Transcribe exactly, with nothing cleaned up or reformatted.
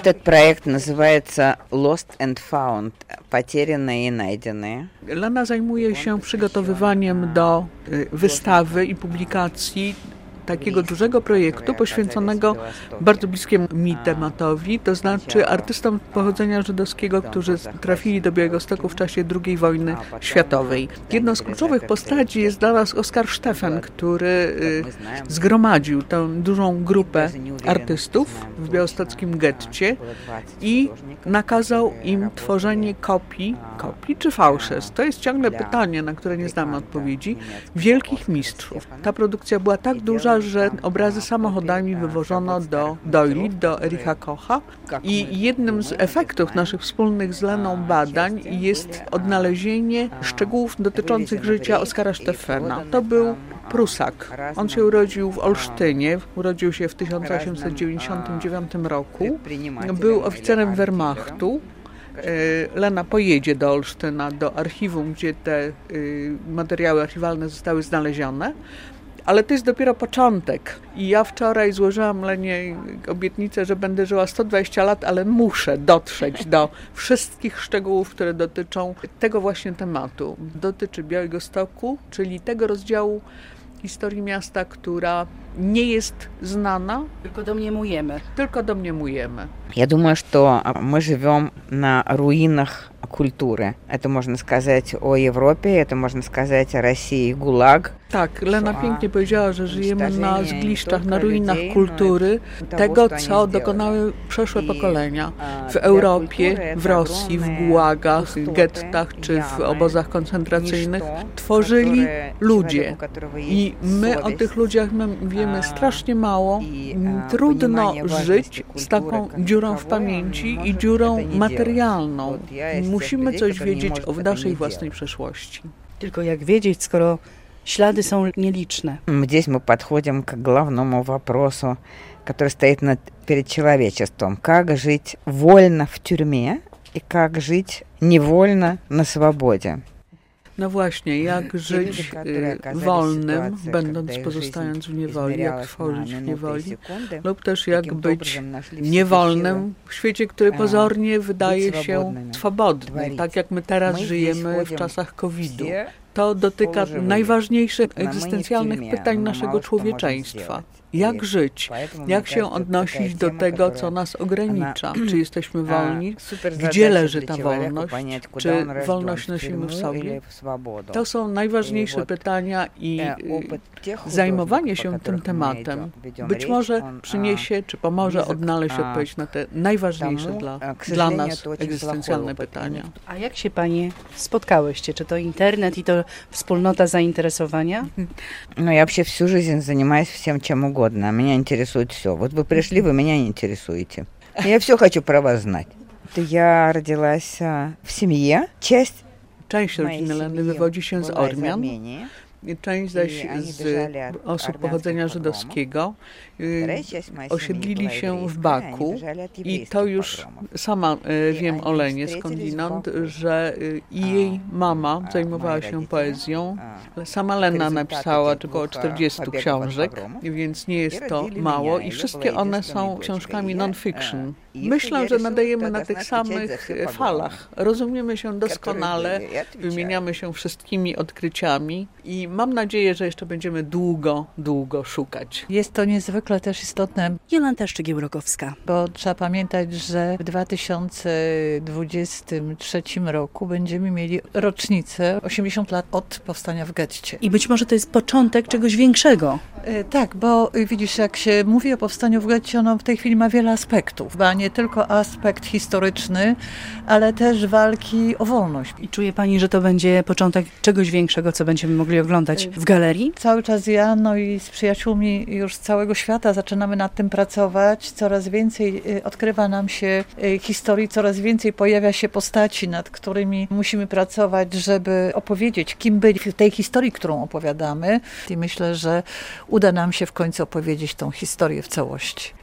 Этот проект называется Lost and Found, потерянные и найденные. Lena zajmuje się przygotowywaniem do wystawy i publikacji takiego dużego projektu poświęconego bardzo bliskiemu mi tematowi, to znaczy artystom pochodzenia żydowskiego, którzy trafili do Białegostoku w czasie drugiej wojny światowej. Jedną z kluczowych postaci jest dla nas Oskar Stefan, który zgromadził tę dużą grupę artystów w białostockim getcie i nakazał im tworzenie kopii, kopii czy fałszerstw. To jest ciągle pytanie, na które nie znamy odpowiedzi, wielkich mistrzów. Ta produkcja była tak duża, że obrazy samochodami wywożono do Doili, do Ericha Kocha i jednym z efektów naszych wspólnych z Leną badań jest odnalezienie szczegółów dotyczących życia Oskara Stefana. To był Prusak. On się urodził w Olsztynie, urodził się w tysiąc osiemset dziewięćdziesiątym dziewiątym roku. Był oficerem Wehrmachtu. Lena pojedzie do Olsztyna, do archiwum, gdzie te materiały archiwalne zostały znalezione. Ale to jest dopiero początek. I ja wczoraj złożyłam Lenie obietnicę, że będę żyła sto dwadzieścia lat, ale muszę dotrzeć do wszystkich szczegółów, które dotyczą tego właśnie tematu. Dotyczy Białegostoku, czyli tego rozdziału historii miasta, która nie jest znana. Tylko domniemujemy. Tylko domniemujemy. Я думаю, что мы живем на руинах культуры. Это можно сказать о Европе, это можно сказать о России, ГУЛАГ. Tak, Lena pięknie powiedziała, że żyjemy na zgliszczach, na ruinach kultury, tego, co dokonały przeszłe pokolenia w Europie, w Rosji, w gułagach, gettach czy w obozach koncentracyjnych. Tworzyli ludzie i my o tych ludziach wiemy strasznie mało. Trudno żyć z taką dziurą w pamięci i dziurą materialną. Musimy coś wiedzieć o naszej własnej przeszłości. Tylko jak wiedzieć, skoro ślady są nieliczne. Здесь мы подходим к главному вопросу, который стоит над, перед человечеством. Как жить вольно в тюрьме и как жить невольно на свободе. No właśnie, jak żyć wolnym, będąc, pozostając w niewoli, jak tworzyć w niewoli, lub też jak być niewolnym w świecie, który pozornie wydaje się swobodny, tak jak my teraz żyjemy w czasach kowida. To dotyka najważniejszych egzystencjalnych pytań naszego człowieczeństwa. Jak żyć? Jak się odnosić do tego, co nas ogranicza? Czy jesteśmy wolni? Gdzie leży ta wolność? Czy wolność nosimy w sobie? To są najważniejsze pytania i zajmowanie się tym tematem być może przyniesie, czy pomoże odnaleźć odpowiedź na te najważniejsze dla, dla nas egzystencjalne pytania. A jak się Panie spotkałyście? Czy to internet i to wspólnota zainteresowania? No ja вообще всю жизнь занимаюсь всем чем угодно. Меня интересует все. Вот вы пришли, вы меня не интересуете. Я все хочу про вас знать. Я родилась в семье. Часть Część rodziny Leny wywodzi się z Ormian, część zaś z osób pochodzenia żydowskiego. Osiedlili się w Baku i to już sama wiem o Lenie skądinąd, że i jej mama zajmowała się poezją. Sama Lena napisała około czterdziestu książek, więc nie jest to mało i wszystkie one są książkami non-fiction. Myślę, że nadajemy na tych samych falach. Rozumiemy się doskonale, wymieniamy się wszystkimi odkryciami i mam nadzieję, że jeszcze będziemy długo, długo szukać. Jest to niezwykle też istotne. Jolanta Szczygieł-Rokowska. Bo trzeba pamiętać, że w dwa tysiące dwudziestym trzecim roku będziemy mieli rocznicę osiemdziesiąt lat od powstania w getcie. I być może to jest początek czegoś większego. E, tak, bo widzisz, jak się mówi o powstaniu w getcie, ono w tej chwili ma wiele aspektów. Ba nie tylko aspekt historyczny, ale też walki o wolność. I czuje Pani, że to będzie początek czegoś większego, co będziemy mogli oglądać w galerii? Cały czas ja, no i z przyjaciółmi już z całego świata zaczynamy nad tym pracować. Coraz więcej odkrywa nam się historii, coraz więcej pojawia się postaci, nad którymi musimy pracować, żeby opowiedzieć, kim byli w tej historii, którą opowiadamy. I myślę, że uda nam się w końcu opowiedzieć tą historię w całości.